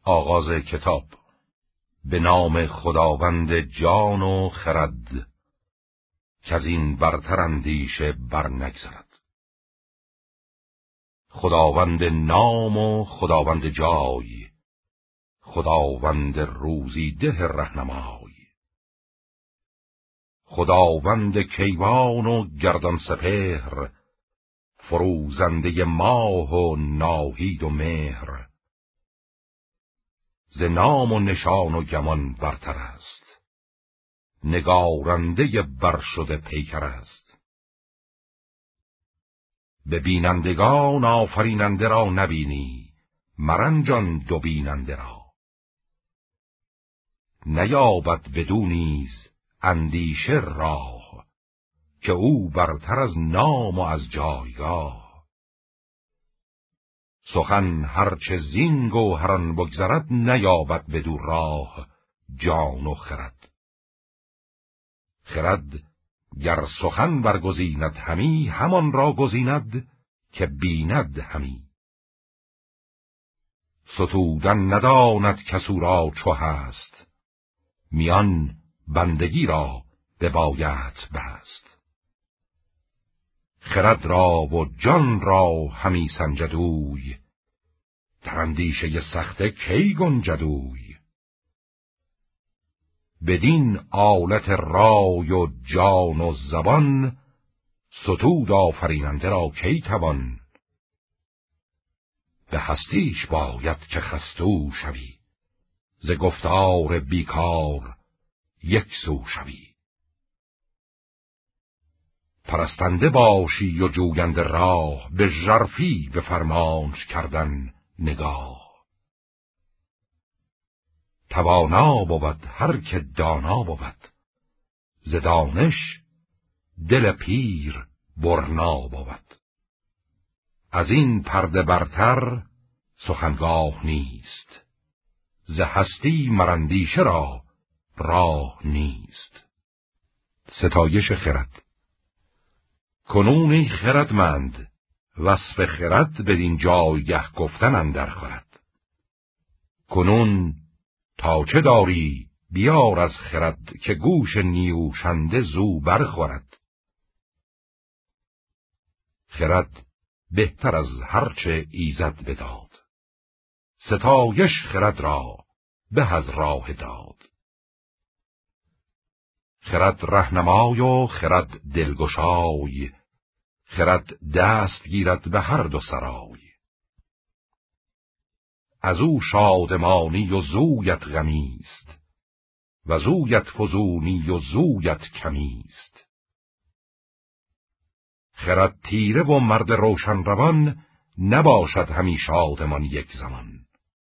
آغاز کتاب. به نام خداوند جان و خرد، که از این برتر اندیشه بر نگذرد. خداوند نام و خداوند جای، خداوند روزی ده رهنمای. خداوند کیوان و گردان سپهر، فروزنده ماه و ناهید و مهر. ز نام و نشان و گمان برتر است، نگارنده برشده پیکر است. به بینندگان آفریننده را نبینی، مرنجان دو بیننده را. نیابد بدو نیز اندیشه راه، که او برتر از نام و از جایگاه. سخن هرچه زین گوهران بگذرد، نیابد بدو راه جان و خرد. خرد گر سخن برگزیند همی، همان را گزیند که بیند همی. ستودن نداند کسو را چو هست، میان بندگی را بباید بست. خرد را و جان را همی سنجدوی، در اندیشه سخته کی گنجدوی. بدین آلت رای و جان و زبان، ستود آفریننده را کی توان. به هستیش باید که خستو شوی، ز گفتار بیکار یک سو شوی. پرستنده باشی و جوینده راه، به ژرفی به فرمانش کردن نگاه. توانا بود هر که دانا بود، ز دانش دل پیر برنا بود. از این پرده برتر سخنگاه نیست، ز هستی مراندیشه را راه نیست. ستایش خرد. کنون ای خردمند، وصف خرد بدین جایگه گفتن اندر خورد. کنون تا چه داری بیار از خرد، که گوش نیوشنده زو برخورد. خرد بهتر از هرچه ایزد بداد، ستایش خرد را به از راه داد. خرد رهنمای و خرد دلگشای، خرد دست گیرد به هر دو سرای. از او شادمانی و زویت غمیست، و زویت فزونی و زویت کمیست. خرد تیره و مرد روشن روان، نباشد همی شادمان یک زمان.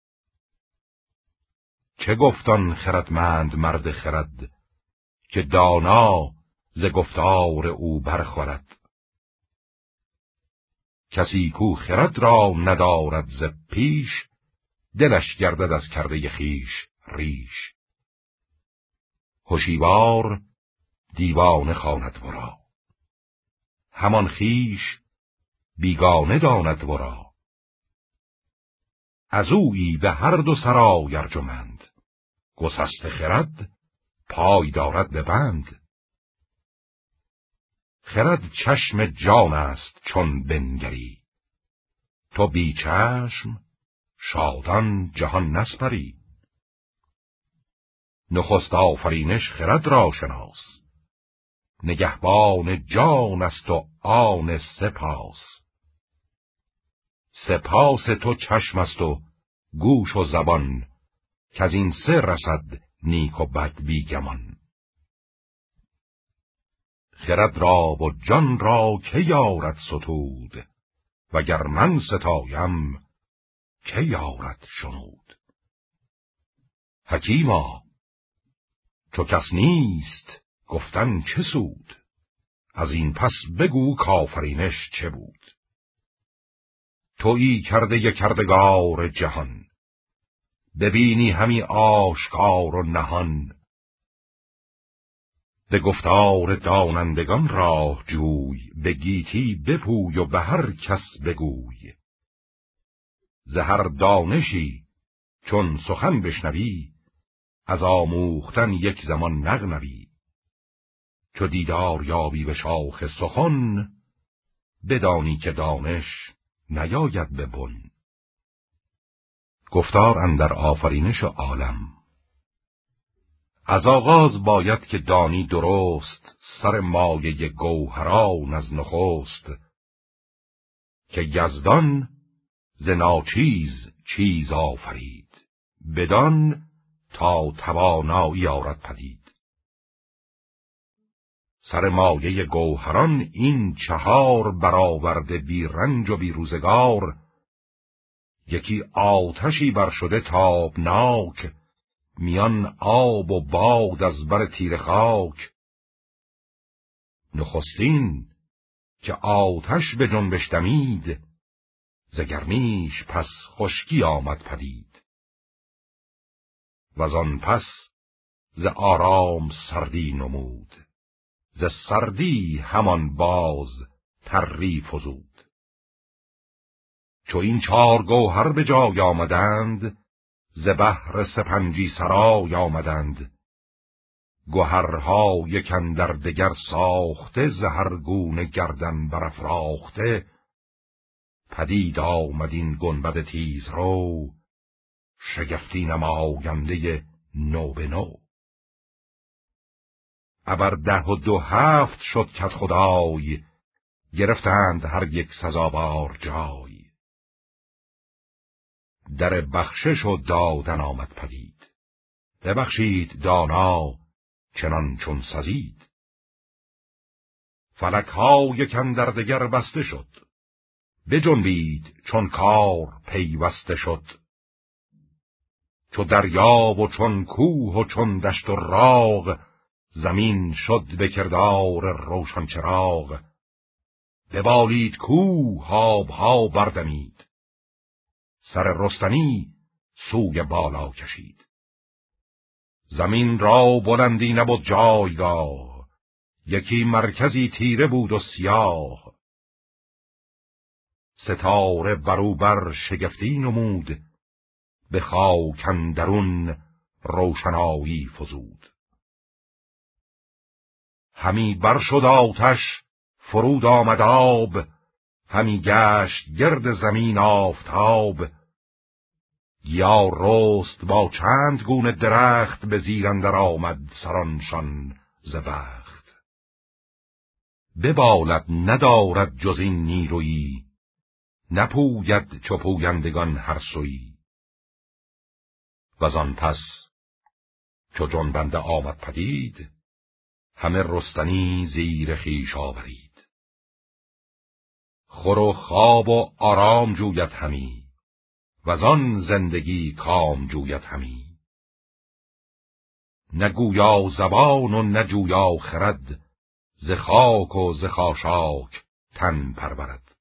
چه گفتان خردمند مرد خرد، که دانا ز گفتار او برخورد. کسی کو خرد را ندارد ز پیش، دلش گردد از کرده خویش ریش. هوشیوار دیوانه خواند ورا، همان خویش بیگانه داند ورا. از اویی به هر دو سرای ارجمند، گسسته خرد پای دارد به بند. خرد چشم جان است چون بنگری، تو بی چشم شادان جهان نسپری. نخست آفرینش خرد را شناس، نگهبان جان است و آن سپاس. سپاس تو چشم است و گوش و زبان، که از این سه رسد نیک و بد بی گمان. خرد را و جان را که یارد ستود، وگر من ستایم که یارد شنود. حکیما چو کس نیست گفتن چه سود، از این پس بگو کآفرینش چه بود. تویی کرده کردگار جهان، ببینی همی آشکار و نهان. به گفتار دانندگان راه جوی، به گیتی بپوی و به هر کس بگوی. ز هر دانشی چون سخن بشنوی، از آموختن یک زمان نغنوی. چو دیدار یابی به شاخ سخن، بدانی که دانش نیاید به بن. گفتار اندر آفرینش عالم. از آغاز باید که دانی درست، سر مایه گوهران از نخست. که یزدان ز ناچیز چیز آفرید، بدان تا توانایی آرد پدید. سر مایه گوهران این چهار، برآورده بی رنج و بی روزگار. یکی آتشی بر شده تابناک، میان آب و باد از بر تیره خاک. نخستین که آتش به جنبش دمید، ز گرمیش پس خشکی آمد پدید. وزان پس ز آرام سردی نمود، ز سردی همان باز تری فزود. چو این چار گوهر به جای آمدند، ز بحر سپنجی سرای آمدند. گوهرها یک اندر دگر ساخته، ز هر گونه گردن برافراخته. پدید آمد این گنبد تیز رو، شگفتی نماینده نو به نو. ابر 10 و 2 شد کدخدای، گرفتند هر یک سزاوار جای. در بخشش و دادن آمد پدید، ببخشید دانا چنان چون سزید. فلک ها یک اندر دگر بسته شد، بجنبید چون کار پیوسته شد. چو دریا و چون کوه و چون دشت و راغ، زمین شد به کردار روشن چراغ. ببالید کوه آبها بردمید، سر رستنی سوی بالا کشید. زمین را بلندی نبود جایگاه، یکی مرکزی تیره بود و سیاه. ستاره بروبر شگفتی نمود، به خاک اندرون روشنایی فزود. همی برشد آتش فرود آمد آب، همی گشت گرد زمین آفتاب. گیا رست با چند گونه درخت، به زیر اندر آمد سرانشان ز بخت. ببالد ندارد جز این نیرویی، نپوید چو پویندگان هر سویی. وزان پس چو جنبنده آمد پدید، همه رستنی زیر خویش آورید. خور و خواب و آرام جوید همی، وزان زندگی کام جوید همی. نه گویا زبان و نه جویا خرد، ز خاک و ز خاشاک تن پرورد.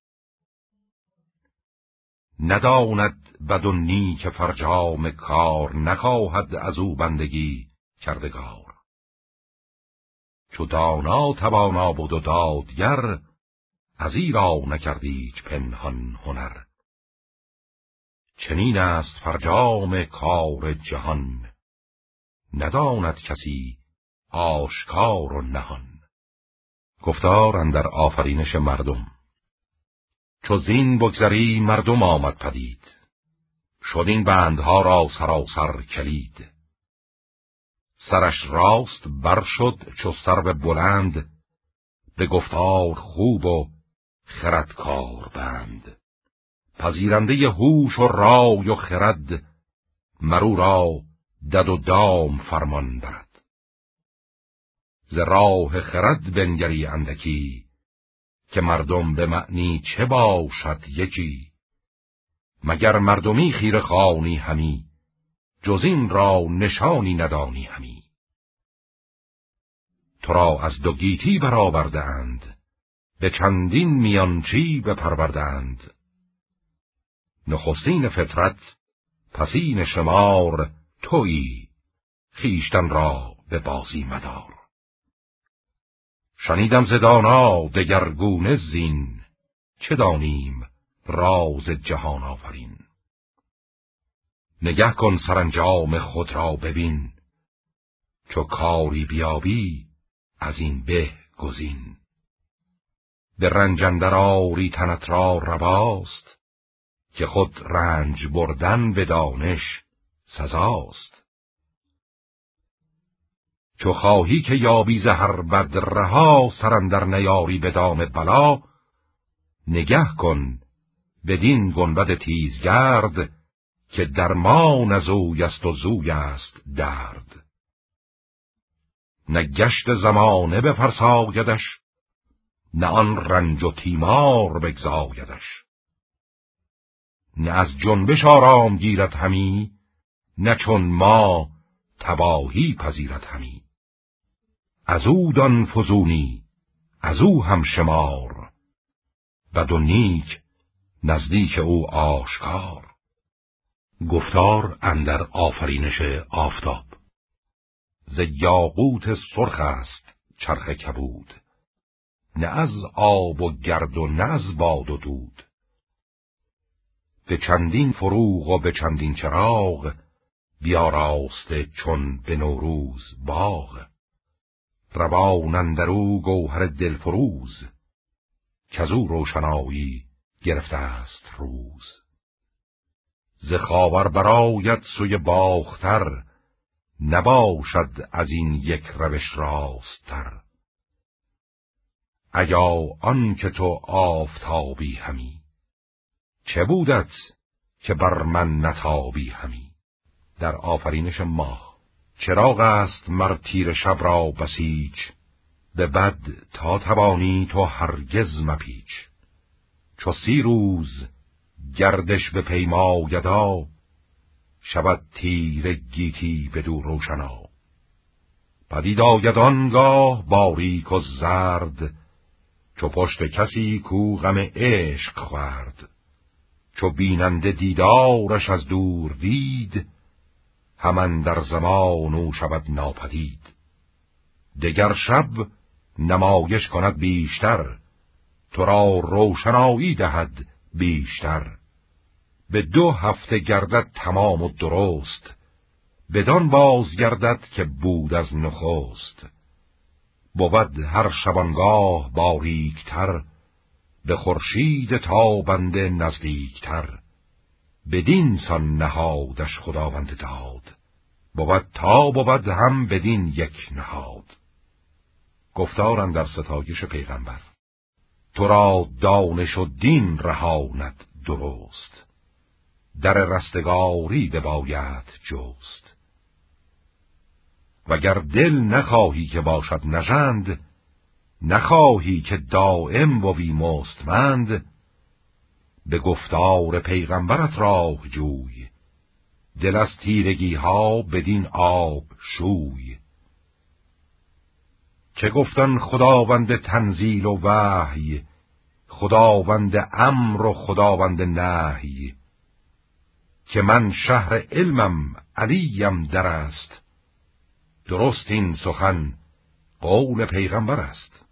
نداند بد و نیک فرجام کار، نخواهد از او بندگی کردگار. چو دانا توانا بود و دادگر، ازیرا نکردی هیچ پنهان هنر. چنین است فرجام کار جهان، نداند کسی آشکار و نهان. گفتار اندر آفرینش مردم. چو زین بگذری مردم آمد پدید، شد این بندها را سراسر کلید. سرش راست بر شد چو سرو بلند، به گفتار خوب و خردکار بند. پذیرنده هوش و رای و خرد، مرو را دد و دام فرمان برد. ز راه خرد بنگری اندکی، که مردم به معنی چه باشد یکی. مگر مردمی خیره خوانی همی، جز این را نشانی ندانی همی. تو را از 2 گیتی برآورده اند، به چندین میانچی بپروردند. نخستین فطرت پسین شمار، تویی خویشتن را به بازی مدار. شنیدم ز دانا دگرگونه زین، چه دانیم راز جهان آفرین. نگه کن سرانجام خود را ببین، چو کاری بیابی از این به گزین. به رنج اندر آری تنت را رواست، که خود رنج بردن به دانش سزاست. چو خواهی که یابی ز هر بد رها، سر اندر نیاری به دام بلا. نگه کن بدین گنبد تیزگرد، که درمان از اوی است و زوی است درد. نه گشت زمانه بفرسایدش، نه آن رنج و تیمار بگزایدش. نه از جنبش آرام گیرد همی، نه چون ما تباهی پذیرد همی. از او دان فزونی، از او هم شمار، بد و نیک نزدیک او آشکار. گفتار اندر آفرینش آفتاب. ز یاقوت سرخ است چرخ کبود، نه از آب و گرد و نه از باد و دود. به چندین فروغ و به چندین چراغ، بیاراسته چون به نوروز باغ. روان اندرو گوهر دلفروز، کزو روشنایی گرفته است روز. ز خاور برآید سوی باختر، نباشد از این یک روش راست‌تر. ایا آن که تو آفتابی همی، چه بودت که بر من نتابی همی. در آفرینش ماه. چراغ است مر تیر شب را بسیچ، به بد تا توانی تو هرگز مپیچ. چو 30 روز گردش به پیمایدا، شود تیر گیتی بدو روشنا. پدید آید آنگاه باریک و زرد، چو پشت کسی کو غم عشق خورد. چو بیننده دیدارش از دور دید، همان در زمان او شود ناپدید. دگر شب نمایش کند بیشتر، تو را روشنایی دهد بیشتر. به 2 هفته گردد تمام و درست، بدان باز گردد که بود از نخست. بود هر شبانگاه باریکتر، به خورشید تابنده نزدیکتر. بدین سان نهادش خداوند داد، بود تا بود هم بدین یک نهاد. گفتار اندر ستایش پیغمبر. تو را دانش و دین رهاند درست، در رستگاری بباید جست. وگر دل نخواهی که باشد نژند، نخواهی که دائم بوی مستمند. به گفتار پیغمبرت راه جوی، دل از تیرگی ها بدین آب شوی. چه گفتن خداوند تنزیل و وحی، خداوند امر و خداوند نهی. که من شهر علمم علیم در است، درست این سخن قول پیغمبر است.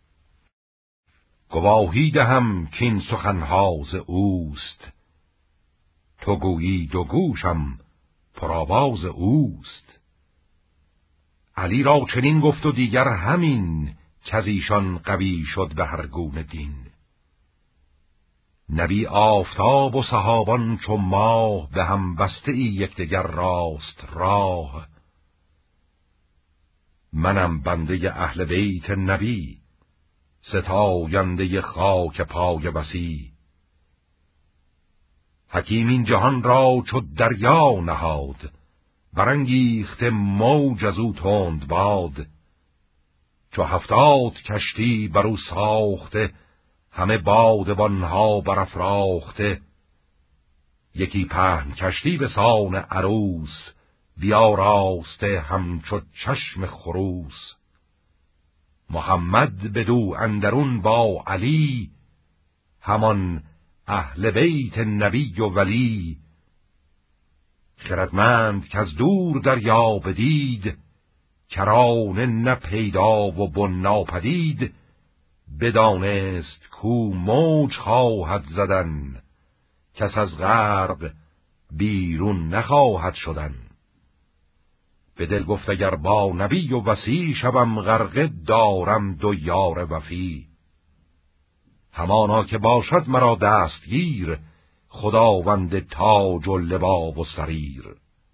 گواهی دهم که این سخنها ز اوست، تو گویی 2 گوشم پرآواز اوست. علی را چنین گفت و دیگر همین، کز ایشان قوی شد به هر گونه دین. نبی آفتاب و صحابان چو ماه، به هم بسته ای یکدیگر راست راه. منم بنده اهل بیت نبی، ستاینده خاک پای وصی. حکیم این جهان را چو دریا نهاد، برانگیخته موج از او تند باد. چو 70 کشتی برو ساخته، همه بادبانها برافراخته. یکی پهن کشتی به سان عروس، بیاراسته همچو چشم خروس. محمد بدو اندرون با علی، همان اهل بیت نبی و ولی. خردمند که از دور دریا بدید، کرانه نه پیدا و بن ناپدید. بدانست کو موج خواهد زدن، کس از غرق بیرون نخواهد شدن. به دل گفت اگر با نبی و وصی شوم غرقه دارم دو یار وفی. همانا که باشد مرا دستگیر خداوند تاج و لوا و سریر.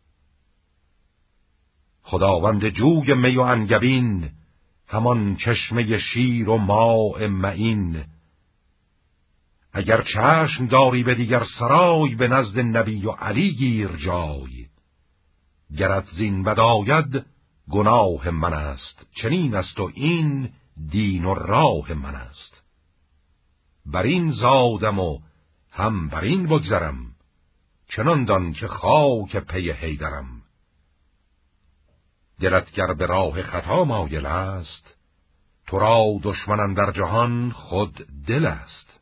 خداوند جوی می و انگبین همان چشمه شیر و ماء معین. اگر چشم داری به دیگر سرای به نزد نبی و علی گیر جای. گرت زین بد آید گناه من است چنین است و این دین و راه من است. بر این زادم و هم بر این بگذرم چنان دان که خاک پی حیدرم. دلت گر به راه خطا مایل است تو را دشمن در جهان خود دل است.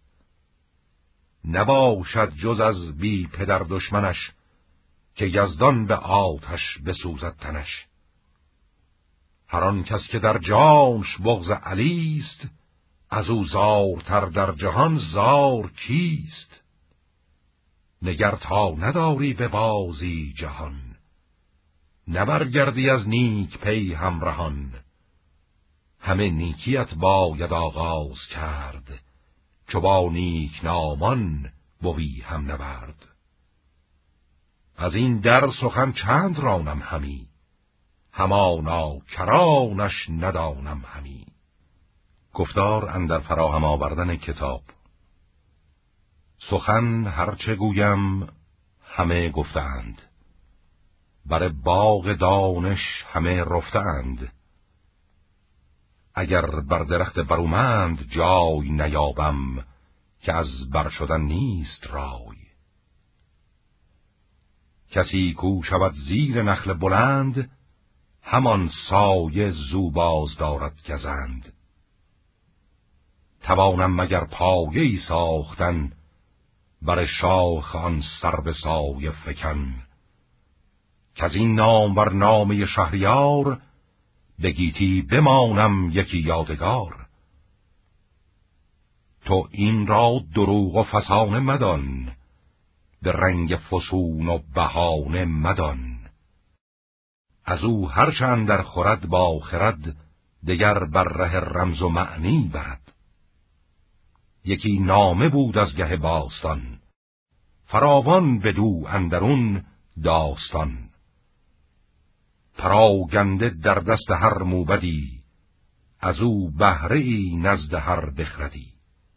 نباشد جز از بی پدر دشمنش که یزدان به آتش بسوزد تنش. هر آن کس که در جانش بغض علی است از او زارتر در جهان زار کیست. نگر تا نداری به بازی جهان نبرگردی از نیک پی همراهان. همه نیکیت باید آغاز کرد چو با نیک نامان بوی هم نبرد. از این در سخن چند رانم همی همانا کرانش ندانم همی. گفتار اندر فراهم آوردن کتاب. سخن هرچه گویم همه گفتند بر باغ دانش همه رفتند. اگر بر درخت برومند جای نیابم که از بر شدن نیست رای. کسی کو شود زیر نخل بلند همان سایه زوباز دارد گزند. توانم مگر پایه‌ای ساختن بر شاخ آن سرو سایه فکن. که از این نام بر نامه شهریار به گیتی بمانم یکی یادگار. تو این را دروغ و فسانه مدان به رنگ فسون و بهانه مدان. از او هرچند در خورد با خرد دگر بر ره رمز و معنی برد. یکی نامه بود از گه باستان فراوان بدو اندرون داستان. پراگنده در دست هر موبدی از او بهره ای نزد هر بخردی.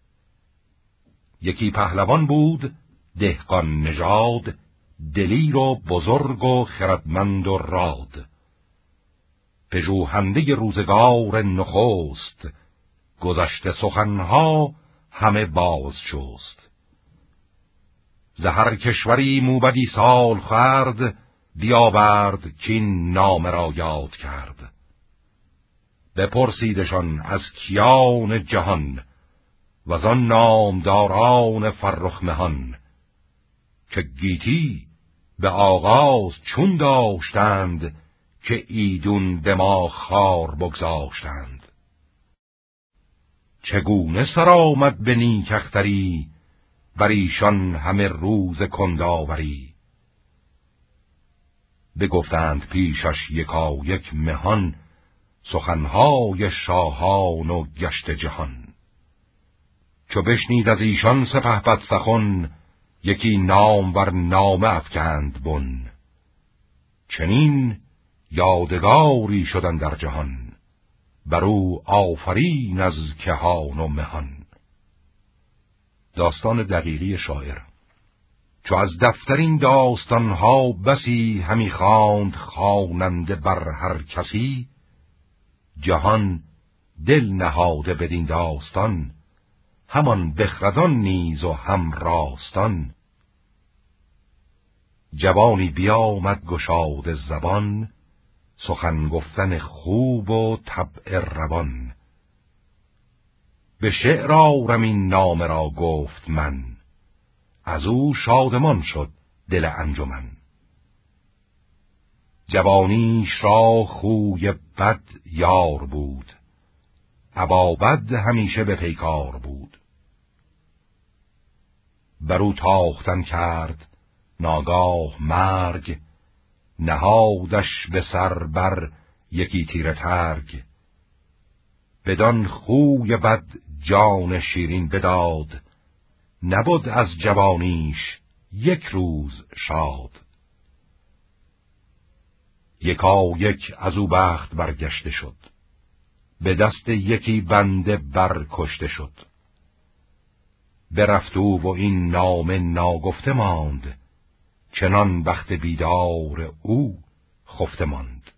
یکی پهلوان بود دهقان نژاد دلیر و بزرگ و خردمند و راد. پژوهنده روزگار نخست گذشته سخنها همه باز شست. ز هر کشوری موبدی سال خورد بیاورد کین نامه را یاد کرد. بپرسیدشان از کیان جهان و آن نامداران فرخ مهان. که گیتی به آغاز چون داشتند که ایدون به ما خار بگذاشتند. چگونه سر آمد به نیک اختری بر ایشان همه روز کنداوری. بگفتند پیشش یکا یک مهان سخنهای شاهان و گشت جهان. چو بشنید از ایشان سپهبد سخن یکی نام بر نامه افکند بن. چنین یادگاری شدن در جهان بر او آفرین از کهان و مهان. داستان دقیقی شاعر. چو از دفتر این داستانها بسی همی خواند خواننده بر هر کسی. جهان دل نهاده بدین داستان همان بخردان نیز و هم راستان. جوانی بیامد گشاد زبان سخن گفتن خوب و طبع روان. به شعر آرم این نامه را گفت من از او شادمان شد دل انجمن. جوانیش را خوی بد یار بود ابا بد همیشه به پیکار بود. برو تاختن کرد ناگاه مرگ نهادش به سر بر یکی تیره ترگ. بدان خوی بد جان شیرین بداد، نبود از جوانیش یک روز شاد. یکا یک از او بخت برگشته شد، به دست یکی بنده برکشته شد. برفت او و این نامه ناگفته ماند، چنان بخت بیدار او خفته ماند.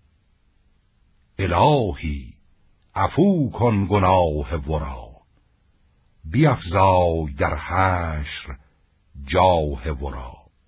الهی عفو کن گناه ورا، بیفزای در حشر جاه ورا.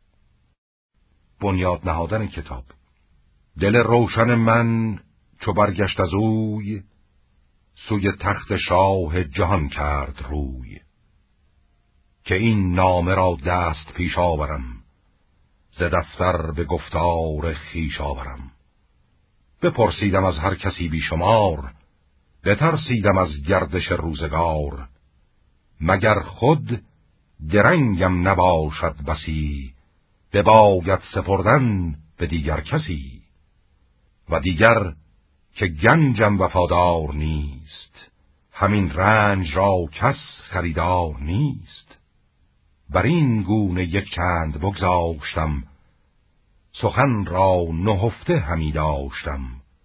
بنیاد نهادن کتاب. دل روشن من چو برگشت از اوی، سوی تخت شاه جهان کرد روی. که این نامه را دست پیش آورم، ز دفتر به گفتار خویش آورم. بپرسیدم از هر کسی بیشمار، بترسیدم از گردش روزگار. مگر خود درنگم نباشد بسی، بباید سپردن به دیگر کسی. و دیگر که گنجم وفادار نیست، همین رنج را کس خریدار نیست. بر این گونه یک چند بگذاشتم، سخن را نهفته همی داشتم.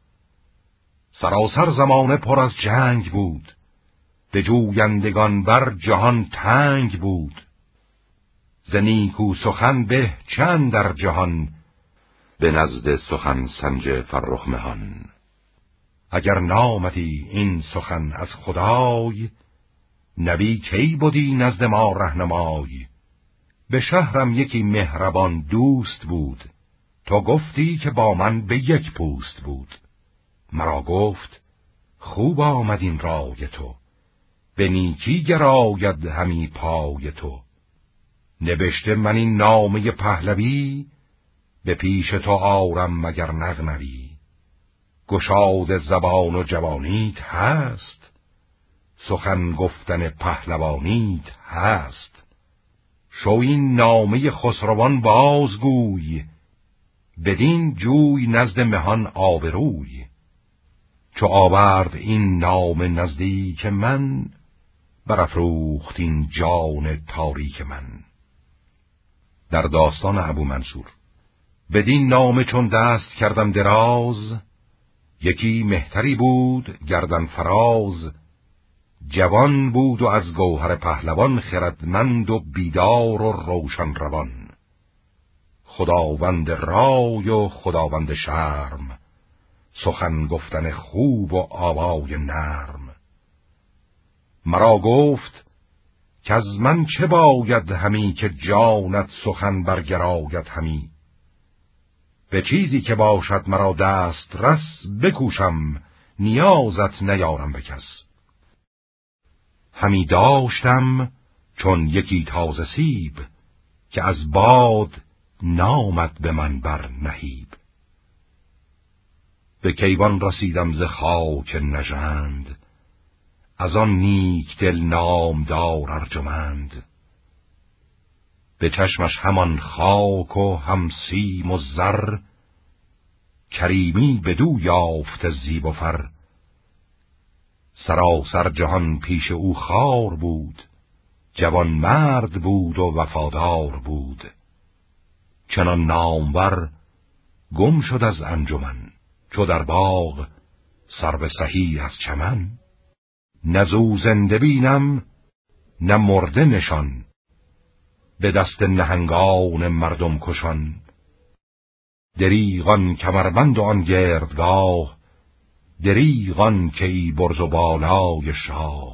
سراسر زمانه پر از جنگ بود، به جویندگان بر جهان تنگ بود. ز نیکو سخن به چند در جهان، به نزد سخن سنج فرخ مهان. اگر نامدی این سخن از خدای، نبی کی بودی نزد ما رهنمای. به شهرم یکی مهربان دوست بود، تو گفتی که با من به یک پوست بود. مرا گفت خوب آمد این رای تو، به نیکی گراید همی پای تو. نبشته من این نامه پهلوی، به پیش تو آرم مگر نغنوی. گشاد زبان و جوانیت هست، سخن گفتن پهلوانیت هست. شو این نامه خسروان بازگوی، بدین جوی نزد مهان آبروی. چو آورد این نامه نزدیک من، برافروخت این جان تاریک من. در داستان ابو منصور. بدین نامه چون دست کردم دراز، یکی مهتری بود گردن فراز. جوان بود و از گوهر پهلوان، خردمند و بیدار و روشن روان. خداوند رای و خداوند شرم، سخن گفتن خوب و آوای نرم. مرا گفت که از من چه باید همی، که جانت سخن برگراید همی. به چیزی که باشد مرا دست رس، بکوشم نیازت نیارم به کس. همی داشتم چون یکی تازه سیب، که از باد نامد به من بر نهیب. به کیوان رسیدم ز خاک نژند، از آن نیک دل نامدار ارجمند. به چشمش همان خاک و هم سیم و زر، کریمی بدو یافت زیب و فر. سراسر جهان پیش او خوار بود، جوان مرد بود و وفادار بود. چنان نامور گم شد از انجمن، چو در باغ سرو سهی از چمن. نه زو زنده بینم نه مرده نشان، به دست نهنگان مردم کشان. دریغان کمربند و آن گردگاه، دریغان که ای برز و بالای شاه.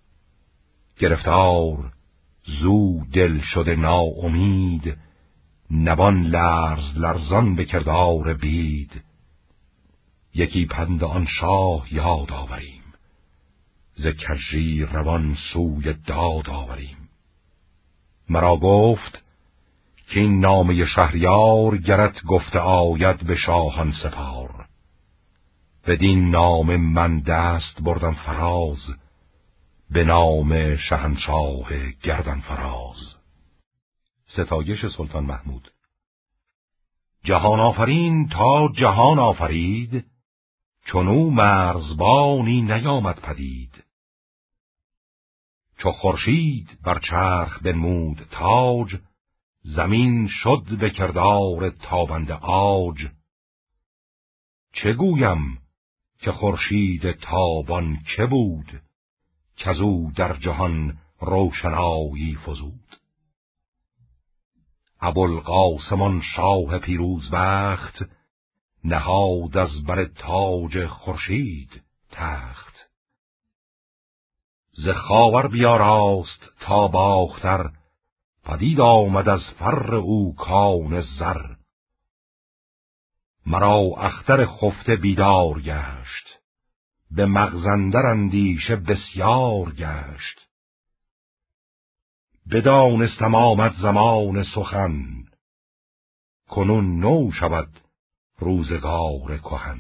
گرفتار زو دل شده ناامید، نبان لرز لرزان به کردار بید. یکی پند آن شاه یاد آوریم، ز کژی روان سوی داد آوریم. مرا گفت که این نامه شهریار، گرت گفته آید به شاهان سپار. بدین نامه من دست بردم فراز، به نام شهنشاه گردن فراز. ستایش سلطان محمود. جهان آفرین تا جهان آفرید، چونو مرزبانی نیامد پدید. چو خورشید بر چرخ بنمود تاج، زمین شد به کردار تابنده عاج. چه گویم که خورشید تابان که بود، کزو در جهان روشنایی فزود. ابوالقاسم شاه پیروز بخت، نهاد از بر تاج خورشید تخت. ز خاور بیاراست تا باختر، پدید آمد از فر او کان زر. مرا اختر خفته بیدار گشت، به مغز اندر اندیشه بسیار گشت. بدانستم آمد زمان سخن، کنون نو شود روزگار کهن.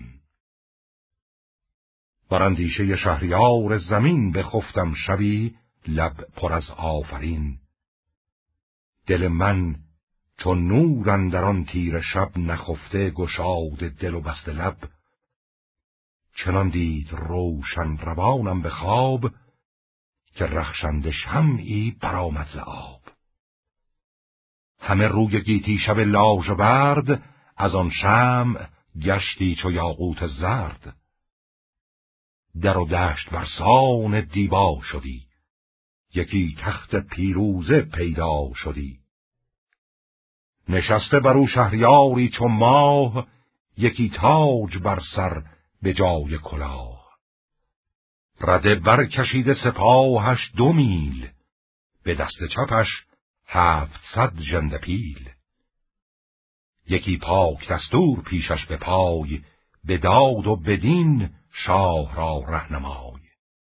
بر اندیشه شهریار زمین بخفتم شبی، لب پر از آفرین. دل من چون نور اندر آن تیره شب، نخفته گشاد دل و بسته لب. چنان دید روشن روانم به خواب، که رخشنده شمعی برآمد ز آب. همه روی گیتی شب لاژورد، از آن شمع گشتی چو یاقوت زرد. در و دشت برسان دیبا شدی، یکی تخت پیروزه پیدا شدی. نشسته بر او شهریاری چو ماه، یکی تاج بر سر به جای کلاه. رده برکشیده سپاهش 2 میل، به دست چپش 700 ژنده پیل. یکی پاک دستور پیشش به پای، به داد و بدین شاه را رهنمای.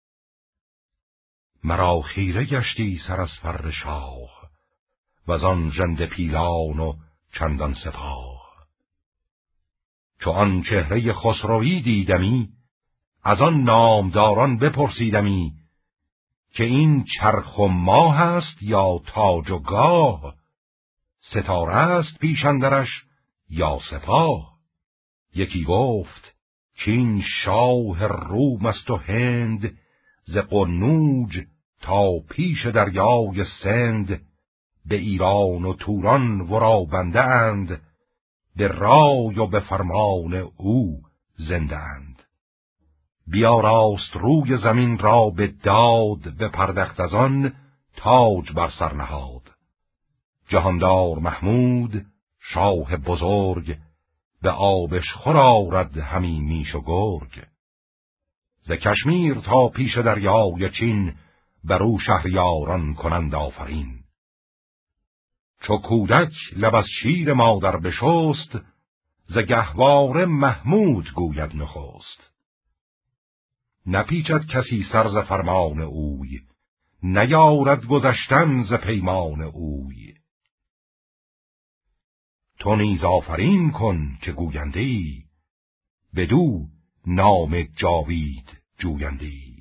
مرا خیره گشتی سر از فر شاه، وزان ژنده پیلان و چندان سپاه. چو آن چهره خسروی دیدمی، از آن نامداران بپرسیدمی. که این چرخ و ماه است یا تاج و گاه، ستاره است پیش اندرش یا سپاه. یکی گفت کین شاه روم است و هند، ز قنوج تا پیش دریای سند. به ایران و توران ورا بنده اند، به رای و به فرمان او زنده اند. بیاراست روی زمین را به داد، به پردخت از آن تاج بر سر نهاد. جهاندار محمود شاه بزرگ، به آبش خور آرد همی میش و گرگ. ز کشمیر تا پیش دریای چین، بر او شهریاران کنند آفرین. چو کودک لب از شیر مادر بشست، ز گهواره محمود گوید نخست. نپیچد کسی سر ز فرمان اوی، نیارد گذشتن ز پیمان اوی. تو نیز آفرین کن که گوینده ای، بدو نام جاوید جوینده ای.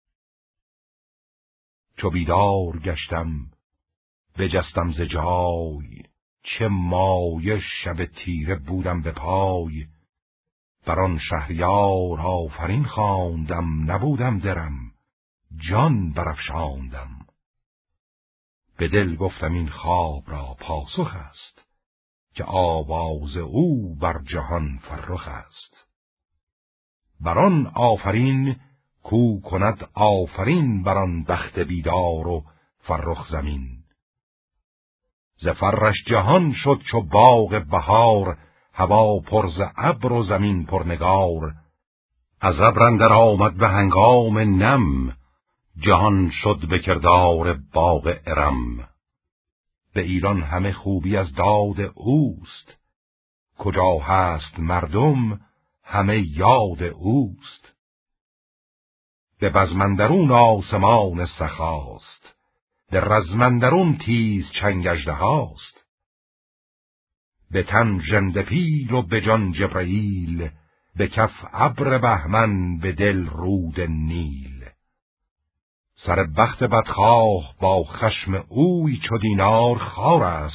چو بیدار گشتم بجستم ز جای، چه مایه شب تیره بودم به پای. بر آن شهریار آفرین خواندم، نبودم درم جان برافشاندم. به دل گفتم این خواب را پاسخ است، که آواز او بر جهان فرخ است. بر آن آفرین کو کند آفرین، بر آن بخت بیدار و فرخ زمین. ز فرش جهان شد چو باغ بهار، هوا پر ز ابر و زمین پر نگار. از ابر اندر آمد به هنگام نم، جهان شد به کردار باغ ارم. به ایران همه خوبی از داد اوست، کجا هست مردم همه یاد اوست. به بزمندرون آسمان سخاست، به رزمندرون تیز چنگ اژدهاست. به تن ژنده پیل و به جان جبرئیل، به کف ابر بهمن به دل رود نیل. سر بخت بدخواه با خشم اوی چو دینار خار است،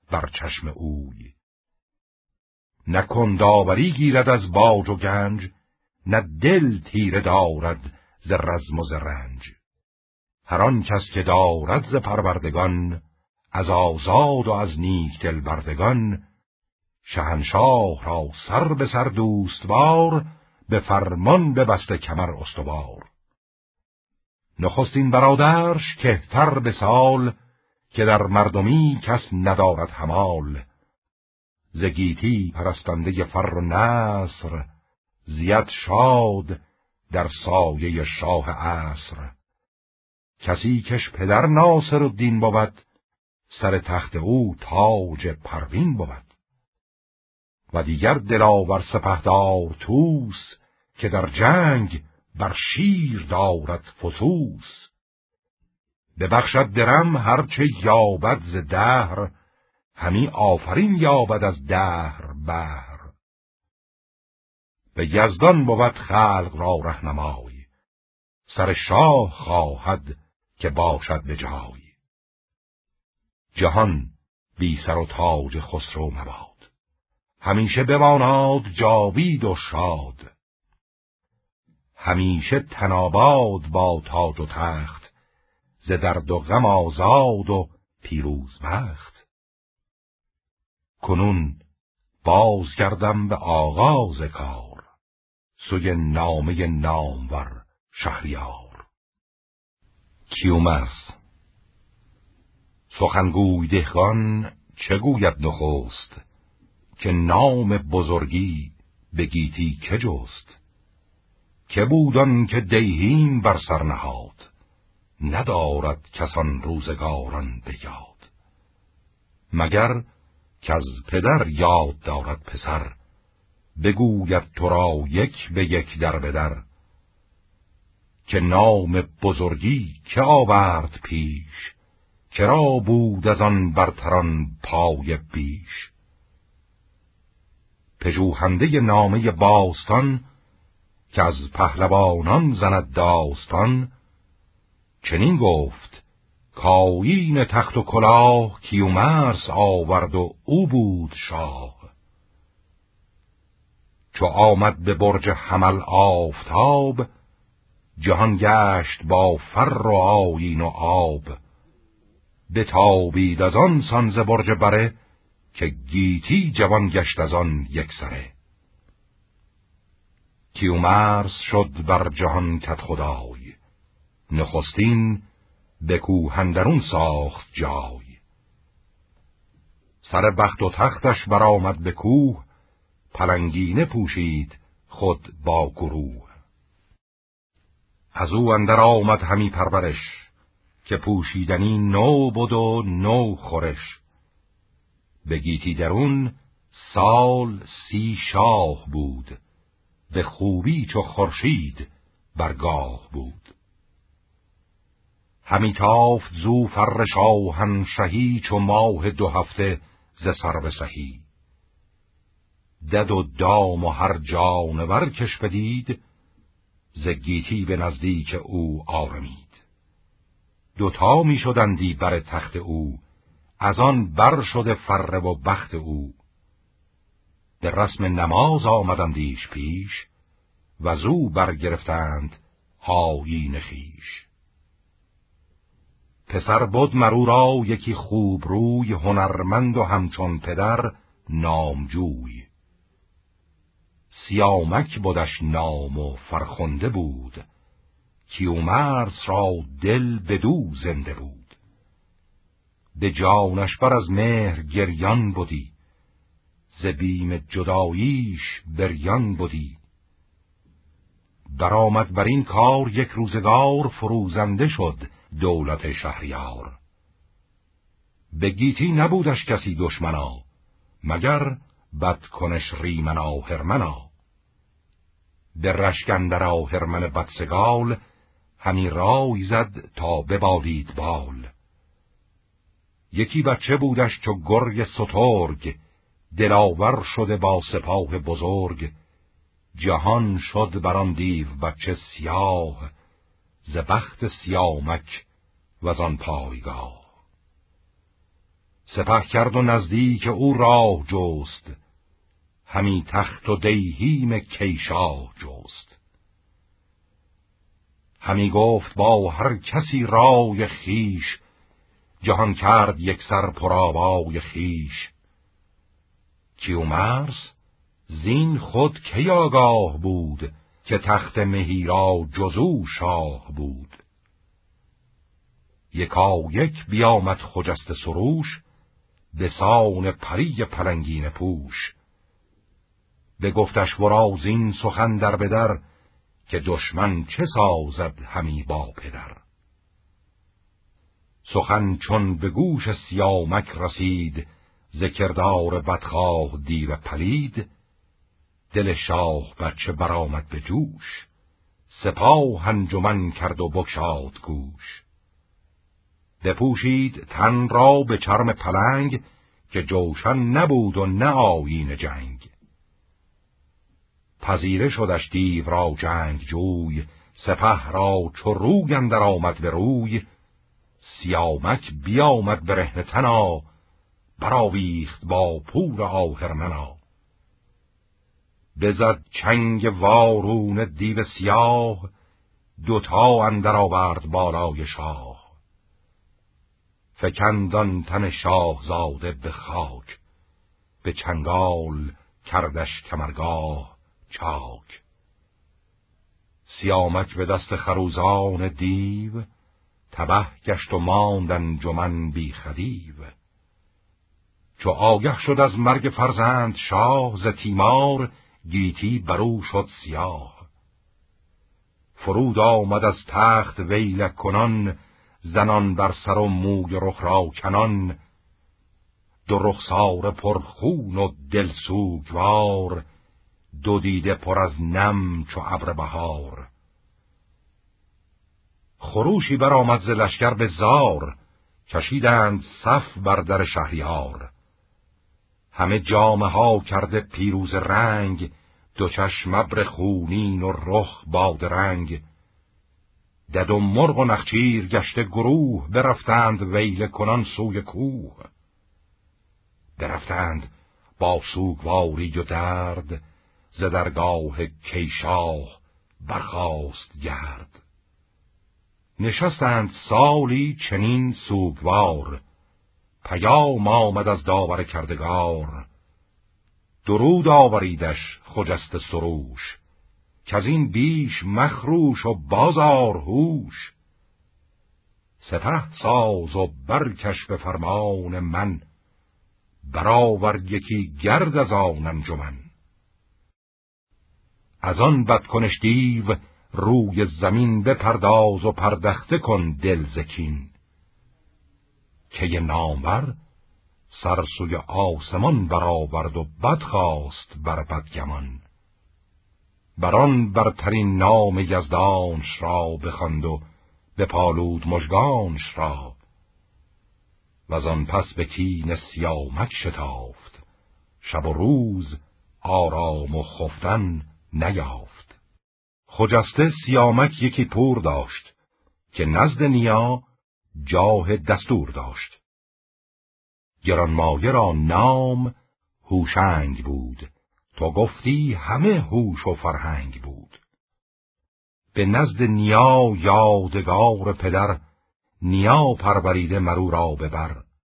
بر چشم اوی. نه کندآوری گیرد از باج و گنج، نه دل تیره دارد ز رزم و ز رنج. هر آن کس که دارد ز پروردگان، از آزاد و از نیک دل بردگان. شهنشاه را سر به سر دوستوار، به فرمان ببسته کمر استوار. نخستین برادرش کهتر به سال، که در مردمی کس ندارد همال. ز گیتی پرستنده فر و نصر، زید شاد در سایه شاه عصر. کسی کش پدر ناصرالدین بود، سر تخت او تاج پروین بود. و دیگر دلاور سپهدار طوس، که در جنگ بر شیر دارد فتوس. ببخشد درم هرچه یابد ز دهر، همی آفرین یابد از دهر بهر. به یزدان بود خلق را رهنمای، سر شاه خواهد که باشد به جای. جهان بی سر و تاج خسرو مباد، همیشه بماناد جاوید و شاد. همیشه تناباد با تاج و تخت، ز درد و غم آزاد و پیروز بخت. کنون باز گردم به آغاز کار، سوی نامه نامور شهریار. کیومرث. سخنگوی دهقان چه گوید نخست، که نام بزرگی به گیتی که جست. که بودن که دیهیم بر سر نهاد، ندارد کسان روزگاران به یاد. مگر که از پدر یاد دارد پسر، بگوید تو را یک به یک در به در. که نام بزرگی که آورد پیش، چرا بود از آن برتران پای بیش. پژوهنده نامه باستان، که از پهلوانان زند داستان. چنین گفت کآیین تخت و کلاه، کیومرث آورد و او بود شاه. چو آمد به برج حمل آفتاب، جهان گشت با فر و آیین و آب. بتابید از آن سان ز برج بره، که گیتی جوان گشت از آن یک سره. کیومرث شد بر جهان کدخدای، نخستین به کوه اندرون ساخت جای. سر بخت و تختش برآمد به کوه، پلنگینه پوشید خود با گروه. از او اندر آمد همی پرورش، که پوشیدنی نو بود و نو خورش. به گیتی درون سال 30 شاه بود، به خوبی چو خورشید برگاه بود. همی تافت زو فر شاهنشهی، چو ماه 2 هفته ز سرو سهی. دد و دام و هر جانور کش بدید، ز گیتی به نزدیک او آرمید. 2 می شدندی بر تخت او، از آن بر شده فره و بخت او. به رسم نماز آمدندیش پیش، و زو برگرفتند آیین خویش. پسر بود مرو را یکی خوب روی، هنرمند و همچون پدر نامجوی. سیامک بودش نام و فرخنده بود، کیومرث را دل بدو زنده بود. به جانش بر از مهر گریان بودی، ز بیم جداییش بریان بودی. برآمد بر این کار یک روزگار، فروزنده شد دولت شهریار. به گیتی نبودش کسی دشمنا، مگر بدکنش ریمن آهرمنا. به رشک اندر آهرمن بدسگال، همی رای زد تا ببالید بال. یکی بچه بودش چو گرگ سترگ، دلاور شده با سپاه بزرگ. جهان شد بران دیو بچه سیاه، ز بخت سیامک وزان پایگاه. سپه کرد و نزدیک او راه جست، همی تخت و دیهیم کیشاه جست. همی گفت با هر کسی رای خیش، جهان کرد یک سر پرآوای خیش. کیومرث زین خود کی آگاه بود، که تخت مهی را جزو شاه بود. یکا یک بیامد خجسته سروش، به سان پری پلنگین پوش. بگفتش ورا زین سخن در بدر، که دشمن چه سازد همی با پدر. سخن چون به گوش سیامک رسید، ز کردار بدخواه دیو پلید. دل شاه بچه برآمد به جوش، سپاه انجمن کرد و بگشاد گوش. بپوشید تن را به چرم پلنگ، که جوشن نبود و نه آیین جنگ. پذیره شدش دیو را جنگ جوی، سپه را چو روی اندر آمد به روی. سیامک بیامد برهنه تنا، برآویخت با پور آهرمنا. بزد چنگ وارون دیو سیاه، دوتا اندر آورد بالای شاه. فکندان تن شاهزاده به خاک، به چنگال کردش کمرگاه چاک. سیامک به دست خروزان دیو، تبه گشت و ماند انجمن بی خدیو. چو آگه شد از مرگ فرزند شاه، ز تیمار گیتی برو شد سیاه. فرود آمد از تخت ویلک کنان، زنان بر سر و موی رخ را کنان. دو رخسار پرخون و دل سوگوار، دو دیده پر از نم چو ابر بهار. خروشی برآمد ز لشکر به زار، کشیدند صف بر در شهریار. همه جامه ها کرده پیروز رنگ، دو چشم ابر خونین و رخ بادرنگ. دد و مرغ و نخچیر گشته گروه، برفتند ویله کنان سوی کوه. برفتند با سوگواری و درد، ز درگاه کیشاه برخاست گرد. نشستند سالی چنین سوگوار، پیام آمد از داور کردگار. درود آوریدش خجسته سروش، کز این بیش مخروش و بازار هوش. سپه ساز و برکش به فرمان من، برآور یکی گرد از آن انجمن. از آن بدکنش دیو روی زمین، بپرداز و پردخته کن دل ز کین. که نامور سر سوی آسمان برآورد و بد خواست بر بدگمان. بران برترین نام یزدانش را بخواند و بپالود مژگانش را. وزان پس به کین سیامک شتافت، شب و روز آرام و خفتن نیافت. خجسته سیامک یکی پور داشت، که نزد نیا جاه دستور داشت. گرانمایه را نام هوشنگ بود، تو گفتی همه هوش و فرهنگ بود. به نزد نیا یادگار پدر، نیا پروریده مرو را ببر.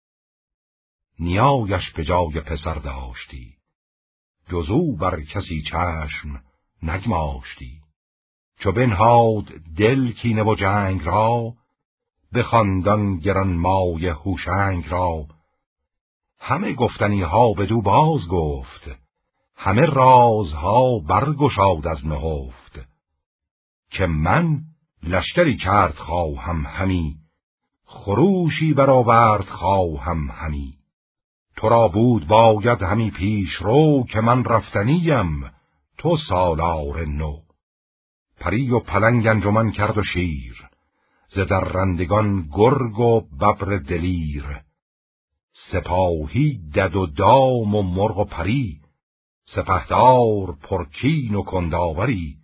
نیایش به جای پسر داشتی، جزو بر کسی چشم نگماشتی. چو بنهاد دل کینه و جنگ را، بخواندان گرانمایه هوشنگ را. همه گفتنی ها بدو باز گفت، همه رازها برگشاد از نهفت. که من لشکری کرد خواهم همی، خروشی برآورد خواهم همی. تو را بود باید همی پیش رو، که من رفتنیم تو سالار نو. پری و پلنگ انجمن کرد و شیر، ز درندگان گرگ و ببر دلیر. سپاهی دد و دام و مرغ و پری، سپهدار پرکین و کنداوری.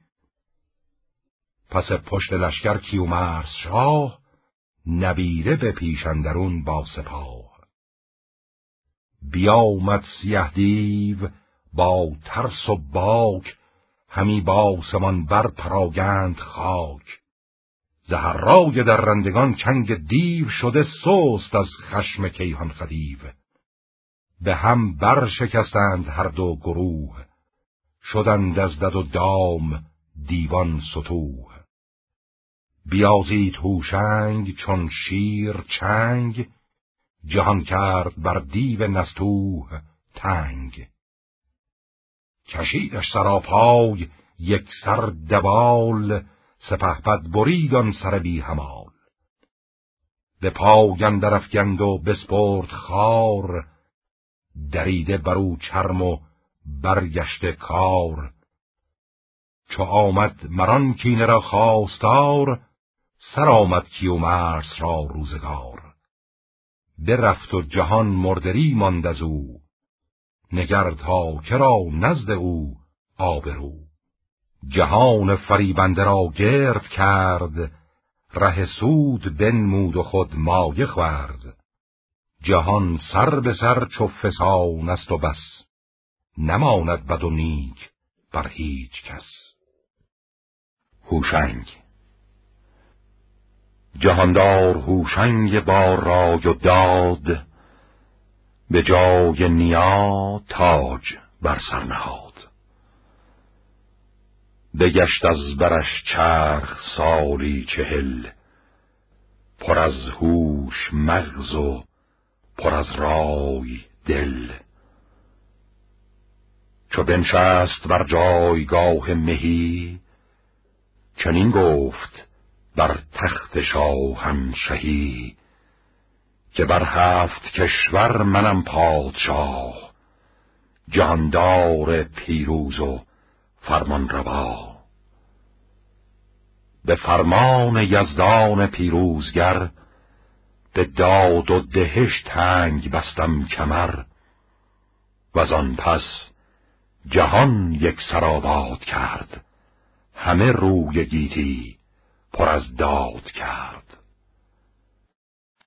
پس پشت لشکر کیومرث شاه، نبیره به پیش اندرون با سپاه. بیامد سیه دیو با ترس و باک، همی باسمان بر پراگند خاک. زهرای درندگان چنگ دیو شده سست از خشم کیهان خدیو. به هم بر شکستند هر دو گروه، شدند از دد و دام دیوان ستوه. بیازید هوشنگ چون شیر چنگ، جهان کرد بر دیو نستوه تنگ. کشیدش سراپای یک سر دوال، سپهبد برید آن سر بی همال. به پای اندر افگند و بسپرد خار، دریده برو چرم و برگشته کار. چو آمد مران کینه را خواستار، سر آمد کیومرث را روزگار. برفت و جهان مردری ماند از او، نگر تا کرا نزد او آبرو. جهان فریبنده را گرد کرد، ره سود بنمود و خود مایه خورد. جهان سر به سر چو فسان است و بس، نماند بد و نیک بر هیچ کس. هوشنگ. جهاندار هوشنگ با رای و داد، به جای نیا تاج بر سر نهاد. بگشت از برش چرخ سالی 40، پر از هوش مغز و پر از رای دل. چو بنشست بر جایگاه مهی، چنین گفت بر تخت شاهنشهی. که بر 7 کشور منم پادشاه، جهاندار پیروز و فرمان روا. به فرمان یزدان پیروزگر، به داد و دهش تنگ بستم کمر. وزان پس جهان یک سر آباد کرد، همه روی گیتی پر از داد کرد.